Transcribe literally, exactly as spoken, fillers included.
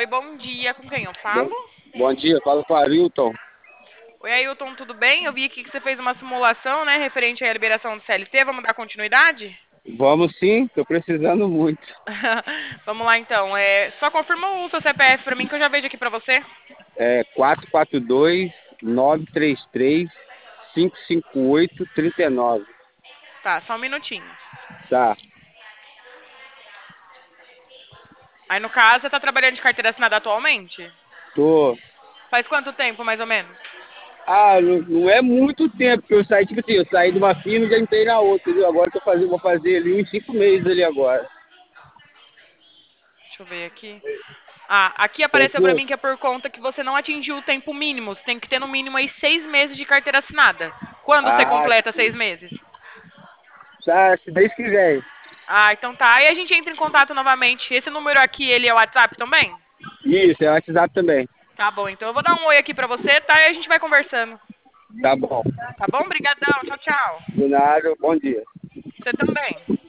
bom dia. Com quem eu Bom, falo? bom dia, fala com o Arilton. Oi, Ailton, tudo bem? Eu vi aqui que você fez uma simulação, né, referente à liberação do C L T. Vamos dar continuidade? Vamos sim, tô precisando muito. Vamos lá, então. É, só confirma o seu C P F para mim que eu já vejo aqui para você. É quatro quatro dois, nove três três, cinco cinco oito, três nove. Tá, só um minutinho. Tá, Aí, no caso, você tá trabalhando de carteira assinada atualmente? tô. Faz quanto tempo, mais ou menos? Ah, não, não é muito tempo que eu saí, tipo assim, eu saí de uma firma e já entrei na outra, entendeu? Agora eu tô fazendo, vou fazer ali uns cinco meses ali agora. Deixa eu ver aqui. Ah, aqui apareceu para Tranquilo? mim que é por conta que você não atingiu o tempo mínimo. Você tem que ter no mínimo aí seis meses de carteira assinada. Quando você Ah, completa seis meses? tá, se Deus quiser. Ah, então tá. Aí a gente entra em contato novamente. Esse número aqui, ele é o WhatsApp também? Isso, é o WhatsApp também. Tá bom, então eu vou dar um oi aqui pra você, tá? E a gente vai conversando. Tá bom. Tá bom? Obrigadão. Tchau, tchau. Do nada, bom dia. Você também.